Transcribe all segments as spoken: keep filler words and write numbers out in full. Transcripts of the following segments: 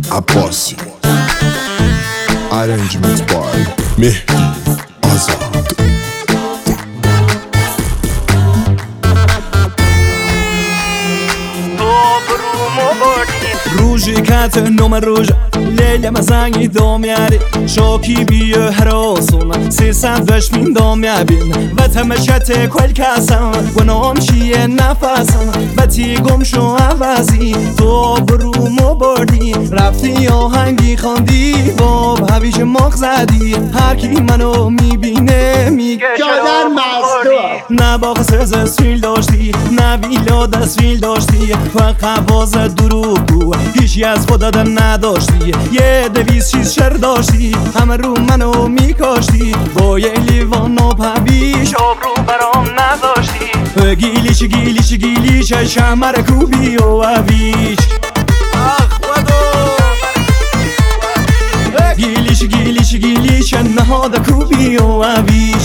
عباسی. Arrangement by مهدی آزاد. روژی کت نوم روژ لیل مزنگی دام یاری شوکی بیو هراسون سی سندوش من دام یابین و تمشت کل کسم و نام شیه نفسم و تی گم شو عوضی تو برومو بردی رفتی آهنگی خواندی باب هویش مخ زدی هر کی منو میبینه میگه جادر مستو نه باقی سرز اسفیل داشتی نه ویلا دستفیل داشتی فقط باز دروگو هیچی از خودت نداشتی یه دویز چیز شر داشتی همه رو منو میکاشتی با یه لیوان و پبیش آب رو برام نداشتی گیلیش گیلیش گیلیش شمر کوبی و عویش گیلیش گیلیش گیلیش نهاد کوبی و عویش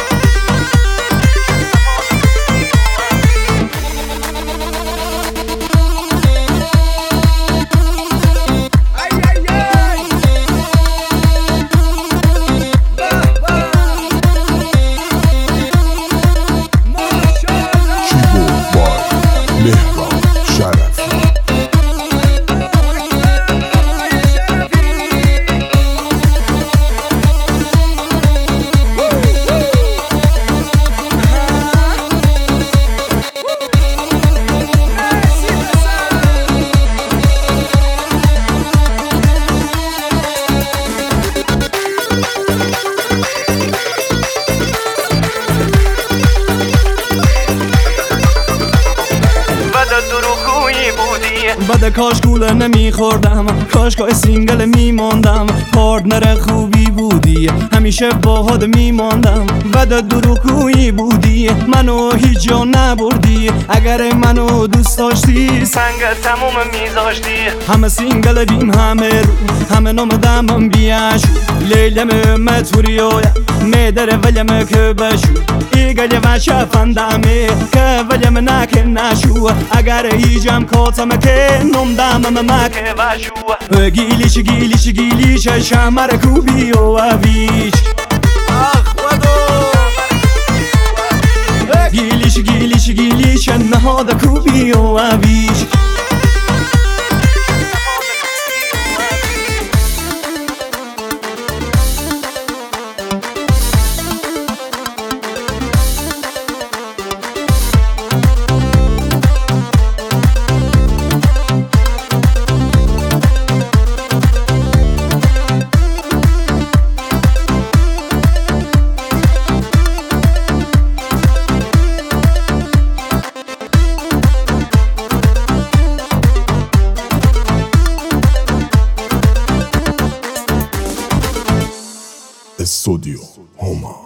بده کاش گوله نمیخوردم کاش که سینگل میماندم پارتنر خوبی بودی همیشه باهات میماندم بده دروغگویی بودی منو هیچ جا نبردی اگر منو دوست داشتی سنگ تموم میذاشتی همه سینگل بیم همه رو همه نام دمم بیاشو لیلم متوریویا میدره ولیم که بشو ایگل وشه فندمه که ولیم نکه نشو اگر ایجم کاتم که نم دمم مکه وشو گیلیش گیلیش گیلیش شمر کوبی و عویش گیلیش گیلیش گیلیش نهاد کوبی و عویش استوديو هما.